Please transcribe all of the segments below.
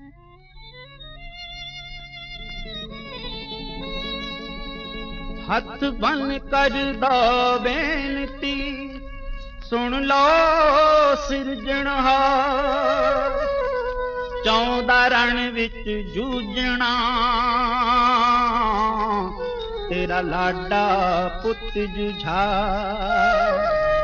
ਹੱਥ ਬੰਨ ਕਰਦਾ ਬੇਨਤੀ ਸੁਣ ਲੋ ਸਿਰਜਣਹਾਰ, ਚਾਹੁੰਦਾ ਰਣ ਵਿੱਚ ਜੂਝਣਾ ਤੇਰਾ ਲਾਡਾ ਪੁੱਤ ਜੁਝਾਰ।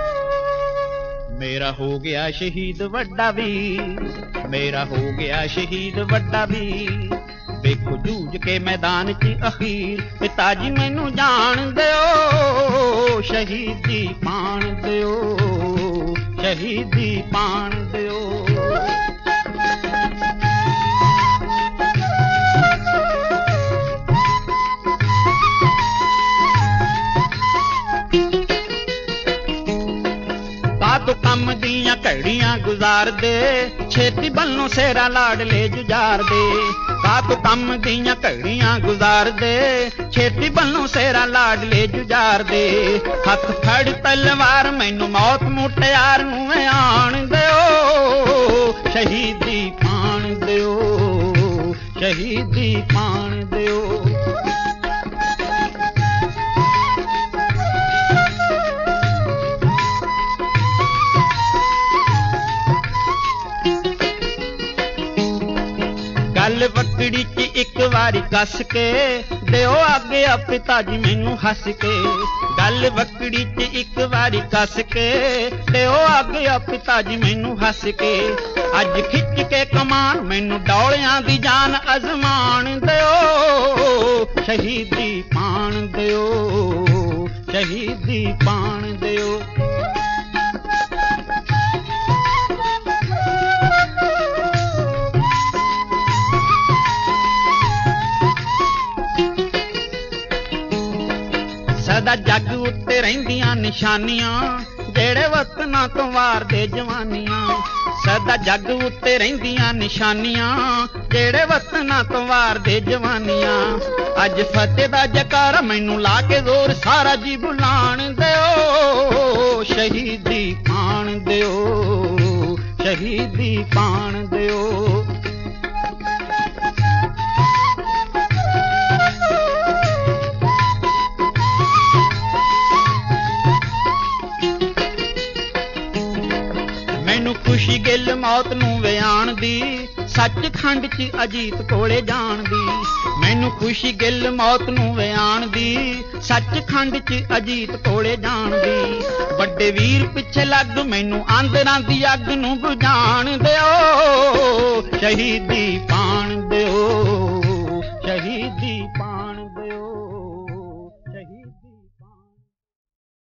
ਮੇਰਾ ਹੋ ਗਿਆ ਸ਼ਹੀਦ ਵੱਡਾ ਵੀਰ, ਮੇਰਾ ਹੋ ਗਿਆ ਸ਼ਹੀਦ ਵੱਡਾ ਵੀਰ, ਵੇਖੋ ਜੂਝ ਕੇ ਮੈਦਾਨ 'ਚ ਅਖੀਰ। ਪਿਤਾ ਜੀ ਮੈਨੂੰ ਜਾਣ ਦਿਓ, ਸ਼ਹੀਦੀ ਪਾਣ ਦਿਓ, ਸ਼ਹੀਦੀ ਪਾਣ ਦਿਓ। ਕਾਤੋਂ ਕੰਮ ਦੀਆਂ ਘੜੀਆਂ ਗੁਜ਼ਾਰਦੇ, ਛੇਤੀ ਬੰਨੋ ਸੇਰਾ ਲਾਡਲੇ ਜੁਝਾਰਦੇ। ਕਾਤੋਂ ਕੰਮ ਦੀਆਂ ਘੜੀਆਂ ਗੁਜ਼ਾਰਦੇ, ਛੇਤੀ ਬੰਨੋ ਸੇਰਾ ਲਾਡਲੇ ਜੁਝਾਰਦੇ। ਹੱਥ ਫੜ ਤਲਵਾਰ ਮੈਨੂੰ ਮੌਤ ਮੁਟਿਆਰ ਨੂੰ ਆਣ ਦਿਓ, ਸ਼ਹੀਦੀ ਪਾਣ ਦਿਓ, ਸ਼ਹੀਦੀ ਪਾਣ ਦਿਓ। ਗੱਲ ਵਕੜੀ 'ਚ ਇੱਕ ਵਾਰੀ ਕੱਸ ਕੇ ਦਿਓ ਆਗਿਆ ਪਿਤਾ ਜੀ ਮੈਨੂੰ ਹੱਸ ਕੇ। ਗੱਲ ਵਕੜੀ 'ਚ ਇੱਕ ਵਾਰੀ ਕੱਸ ਕੇ ਦਿਓ ਆਗਿਆ ਪਿਤਾ ਜੀ ਮੈਨੂੰ ਹੱਸ ਕੇ। ਅੱਜ ਖਿੱਚ ਕੇ ਕਮਾਨ ਮੈਨੂੰ ਡੌਲਿਆਂ ਦੀ ਜਾਨ ਅਜ਼ਮਾਨ ਦਿਓ, ਸ਼ਹੀਦੀ ਪਾਣ ਦਿਓ, ਸ਼ਹੀਦੀ ਪਾਣ ਦਿਓ। ਸਦਾ ਜੱਗ ਉੱਤੇ ਰਹਿੰਦੀਆਂ ਨਿਸ਼ਾਨੀਆਂ, ਜਿਹੜੇ ਵਤਨਾਂ ਤੋਂ ਵਾਰਦੇ ਜਵਾਨੀਆਂ। ਸਦਾ ਜੱਗ ਉੱਤੇ ਰਹਿੰਦੀਆਂ ਨਿਸ਼ਾਨੀਆਂ, ਜਿਹੜੇ ਵਤਨਾਂ ਤੋਂ ਵਾਰਦੇ ਜਵਾਨੀਆਂ। ਅੱਜ ਫਤਿਹ ਦਾ ਜਕਾਰਾ ਮੈਨੂੰ ਲਾ ਕੇ ਜ਼ੋਰ ਸਾਰਾ ਜੀ ਬੁਲਾਣ ਦਿਓ, ਸ਼ਹੀਦੀ ਪਾਣ ਦਿਓ, ਸ਼ਹੀਦੀ ਪਾਣ ਦਿਓ। ਮੈਨੂੰ ਖੁਸ਼ੀ ਗਿੱਲ ਮੌਤ ਨੂੰ ਵਿਆਣ ਦੀ, ਸੱਚਖੰਡ 'ਚ ਅਜੀਤ ਕੋਲੇ ਜਾਣ ਦੀ। ਮੈਨੂੰ ਖੁਸ਼ੀ ਗਿੱਲ ਮੌਤ ਨੂੰ ਵਿਆਣ ਦੀ, ਸੱਚਖੰਡ 'ਚ ਅਜੀਤ ਕੋਲੇ ਜਾਣ ਦੀ। ਵੱਡੇ ਵੀਰ ਪਿੱਛੇ ਲੱਗ ਮੈਨੂੰ ਆਂਦਰਾਂ ਦੀ ਅੱਗ ਨੂੰ ਬੁਝਾਣ ਦਿਓ, ਸ਼ਹੀਦੀ ਪਾਣ ਦਿਓ,